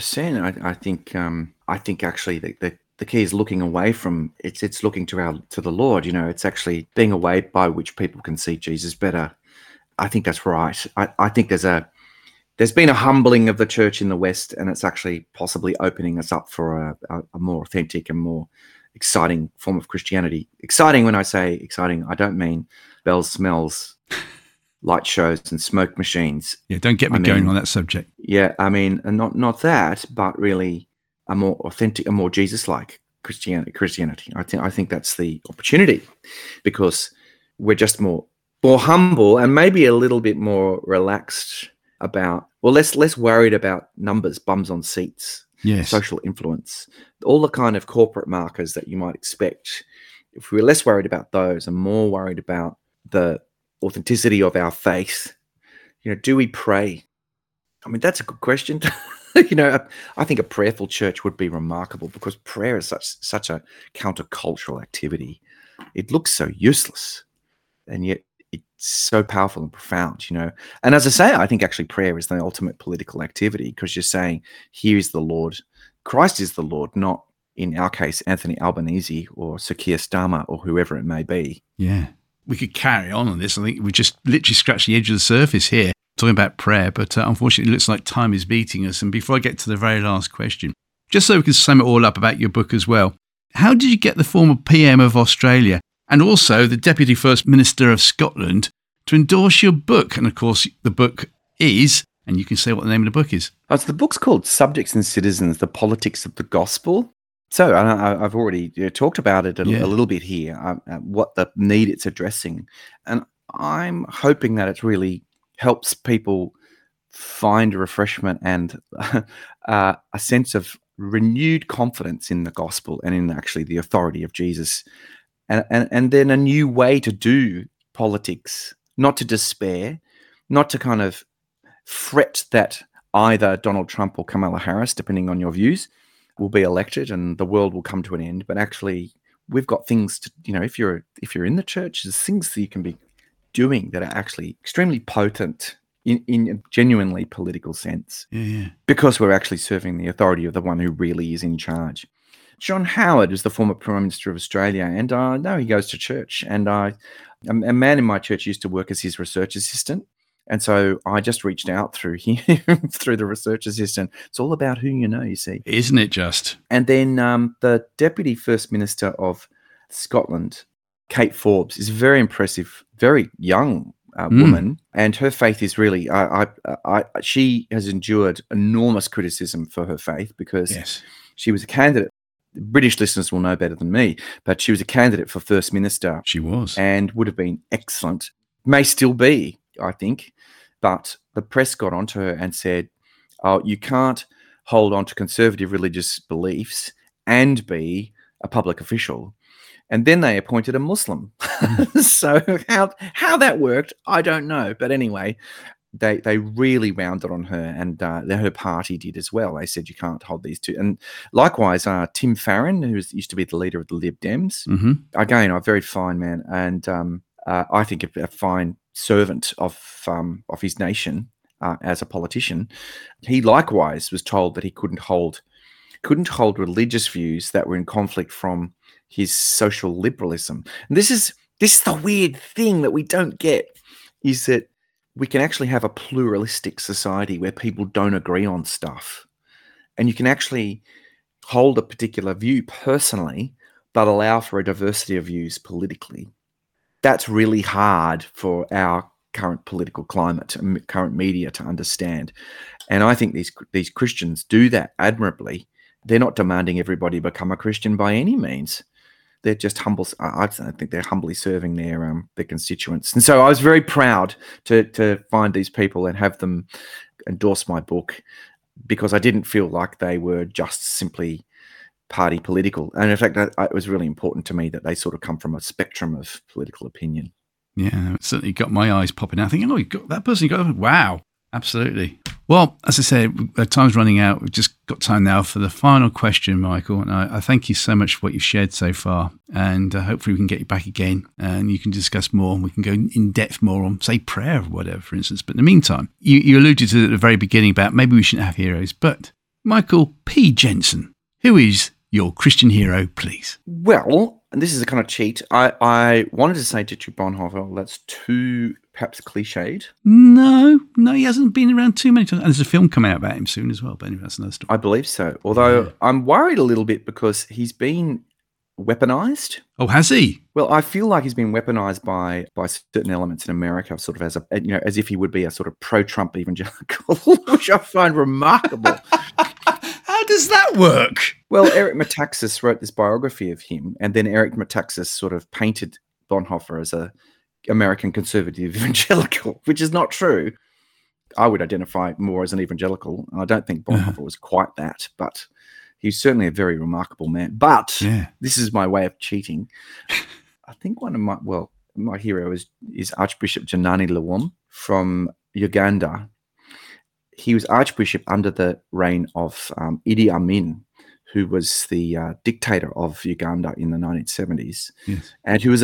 B: 100%. I think actually the key is looking away from it's looking to the Lord. It's actually being a way by which people can see Jesus better. I think that's right. I think there's been a humbling of the church in the West, and it's actually possibly opening us up for a more authentic and more exciting form of Christianity. Exciting, when I say exciting, I don't mean bells, smells, light shows and smoke machines.
A: Yeah, don't get me going on that subject.
B: Yeah, I mean, and not that, but really a more authentic, a more Jesus-like Christianity. I think that's the opportunity, because we're just more humble and maybe a little bit more relaxed about, less worried about numbers, bums on seats,
A: Yes.
B: social influence, all the kind of corporate markers that you might expect. If we're less worried about those and more worried about the authenticity of our faith, do we pray? I mean, that's a good question. I think a prayerful church would be remarkable, because prayer is such a countercultural activity. It looks so useless, and yet it's so powerful and profound, And as I say, I think actually prayer is the ultimate political activity, because you're saying, here is the Lord. Christ is the Lord, not, in our case, Anthony Albanese or Sir Keir Starmer or whoever it may be.
A: Yeah. We could carry on this. I think we just literally scratched the edge of the surface here, talking about prayer, but unfortunately it looks like time is beating us. And before I get to the very last question, just so we can sum it all up about your book as well, how did you get the former PM of Australia and also the Deputy First Minister of Scotland to endorse your book? And of course, the book is, and you can say what the name of the book is.
B: So the book's called Subjects and Citizens, The Politics of the Gospel. So I've already talked about it a little bit here, what the need it's addressing. And I'm hoping that it really helps people find refreshment and a sense of renewed confidence in the gospel and in actually the authority of Jesus. And then a new way to do politics, not to despair, not to kind of fret that either Donald Trump or Kamala Harris, depending on your views, will be elected and the world will come to an end. But actually, we've got things to, if you're in the church, there's things that you can be doing that are actually extremely potent in a genuinely political sense.
A: Yeah.
B: Because we're actually serving the authority of the one who really is in charge. John Howard is the former Prime Minister of Australia, and I know he goes to church. And a man in my church used to work as his research assistant. And so I just reached out through him, through the research assistant. It's all about who you know, you see.
A: Isn't it just?
B: And then the Deputy First Minister of Scotland, Kate Forbes, is a very impressive, very young woman. And her faith is really, she has endured enormous criticism for her faith, because she was a candidate. British listeners will know better than me, but she was a candidate for First Minister.
A: She was.
B: And would have been excellent. May still be, I think. But the press got onto her and said, oh, you can't hold on to conservative religious beliefs and be a public official. And then they appointed a Muslim. So how that worked, I don't know. But anyway, they really rounded on her, and her party did as well. They said you can't hold these two. And likewise, Tim Farron, who used to be the leader of the Lib Dems, again, a very fine man, and I think a fine servant of his nation as a politician. He likewise was told that he couldn't hold religious views that were in conflict from his social liberalism. And this is the weird thing that we don't get, is that we can actually have a pluralistic society where people don't agree on stuff, and you can actually hold a particular view personally, but allow for a diversity of views politically. That's really hard for our current political climate and current media to understand. And I think these Christians do that admirably. They're not demanding everybody become a Christian by any means. They're just humble. I think they're humbly serving their constituents. And so I was very proud to find these people and have them endorse my book, because I didn't feel like they were just simply party political. And in fact, it was really important to me that they sort of come from a spectrum of political opinion.
A: Yeah, it certainly got my eyes popping out, thinking, oh, you got that person, you got, wow, absolutely. Well, as I said, time's running out. We've just got time now for the final question, Michael. And I thank you so much for what you've shared so far. And hopefully we can get you back again and you can discuss more and we can go in depth more on, say, prayer or whatever, for instance. But in the meantime, you alluded to at the very beginning about maybe we shouldn't have heroes. But Michael P. Jensen, who is your Christian hero, please?
B: Well, and this is a kind of cheat. I wanted to say Dietrich Bonhoeffer. That's too perhaps cliched.
A: No, he hasn't been around too many times. And there's a film coming out about him soon as well. But anyway, that's another story.
B: I believe so. Although I'm worried a little bit because he's been weaponized.
A: Oh, has he?
B: Well, I feel like he's been weaponized by certain elements in America, sort of as if he would be a sort of pro-Trump evangelical, which I find remarkable.
A: How does that work?
B: Well, Eric Metaxas wrote this biography of him, and then Eric Metaxas sort of painted Bonhoeffer as a American conservative evangelical, which is not true. I would identify more as an evangelical, and I don't think Bonhoeffer was quite that, but he's certainly a very remarkable man. But this is my way of cheating. I think one of my hero is Archbishop Janani Luwum from Uganda. He was Archbishop under the reign of Idi Amin, who was the dictator of Uganda in the 1970s, and who was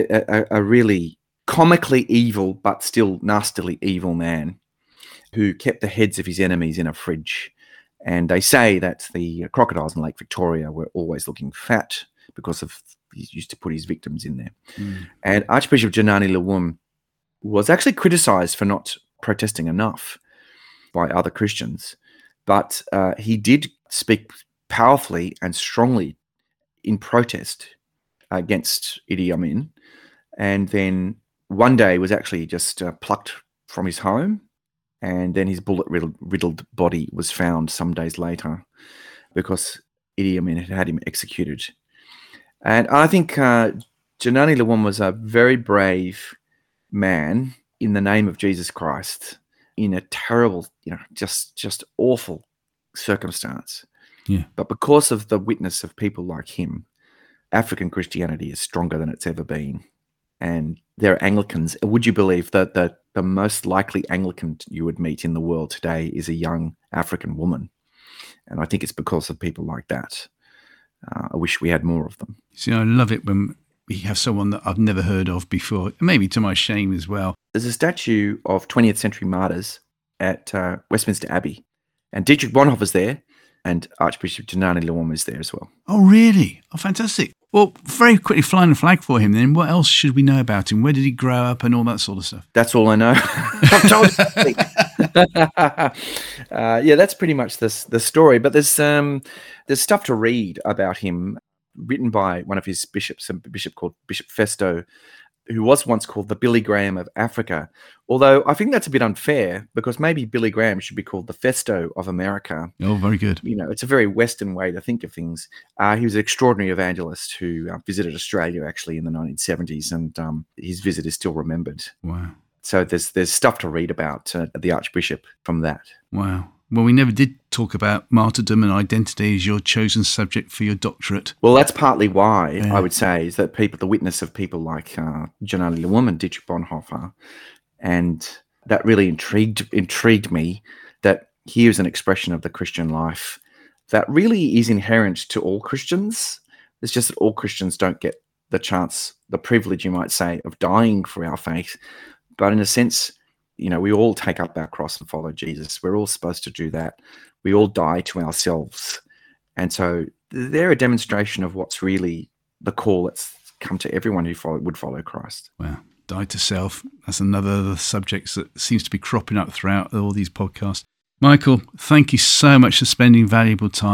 B: a really comically evil but still nastily evil man who kept the heads of his enemies in a fridge. And they say that the crocodiles in Lake Victoria were always looking fat because he used to put his victims in there. And Archbishop Janani Luwum was actually criticized for not protesting enough by other Christians, but he did speak powerfully and strongly in protest against Idi Amin, and then one day was actually just plucked from his home, and then his bullet-riddled body was found some days later because Idi Amin had him executed. And I think Janani Luwum was a very brave man in the name of Jesus Christ, in a terrible, just awful circumstance. But because of the witness of people like him, African Christianity is stronger than it's ever been. And there are Anglicans. Would you believe that the most likely Anglican you would meet in the world today is a young African woman? And I think it's because of people like that. I wish we had more of them.
A: See, I love it when we have someone that I've never heard of before, maybe to my shame as well.
B: There's a statue of 20th century martyrs at Westminster Abbey, and Dietrich Bonhoeffer's there, and Archbishop Janani Luwum is there as well.
A: Oh, really? Oh, fantastic. Well, very quickly flying a flag for him then. What else should we know about him? Where did he grow up and all that sort of stuff?
B: That's all I know. I've told you. That's pretty much the story. But there's stuff to read about him written by one of his bishops, a bishop called Bishop Festo, who was once called the Billy Graham of Africa. Although I think that's a bit unfair, because maybe Billy Graham should be called the Festo of America.
A: Oh, very good.
B: It's a very Western way to think of things. He was an extraordinary evangelist who visited Australia actually in the 1970s, and his visit is still remembered.
A: Wow.
B: So there's stuff to read about the Archbishop from that.
A: Wow. Well, we never did talk about martyrdom and identity as your chosen subject for your doctorate.
B: Well, that's partly why I would say is that the witness of people like Janani Luwum and Dietrich Bonhoeffer, and that really intrigued me, that here's an expression of the Christian life that really is inherent to all Christians. It's just that all Christians don't get the chance, the privilege, you might say, of dying for our faith. But in a sense, we all take up our cross and follow Jesus. We're all supposed to do that. We all die to ourselves. And so they're a demonstration of what's really the call that's come to everyone who would follow Christ.
A: Wow. Die to self. That's another of the subjects that seems to be cropping up throughout all these podcasts. Michael, thank you so much for spending valuable time.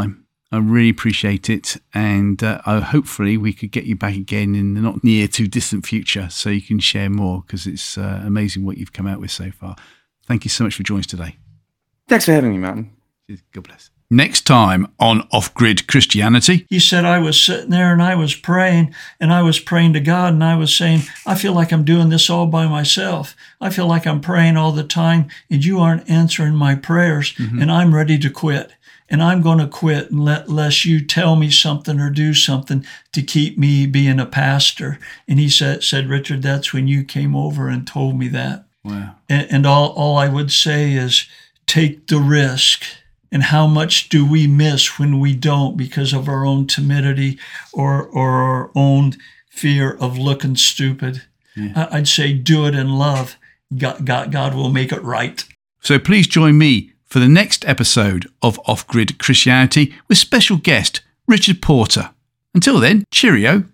A: I really appreciate it. And hopefully we could get you back again in the not near too distant future so you can share more, because it's amazing what you've come out with so far. Thank you so much for joining us today.
B: Thanks for having me, Martin.
A: God bless. Next time on Off-Grid Christianity.
C: He said, I was sitting there and I was praying to God, and I was saying, I feel like I'm doing this all by myself. I feel like I'm praying all the time and you aren't answering my prayers, and I'm ready to quit. And I'm going to quit unless you tell me something or do something to keep me being a pastor. And he said, Richard, that's when you came over and told me that.
A: Wow.
C: And all I would say is take the risk. And how much do we miss when we don't because of our own timidity or our own fear of looking stupid? Yeah. I'd say do it in love. God will make it right.
A: So please join me for the next episode of Off-Grid Christianity with special guest Richard Porter. Until then, cheerio.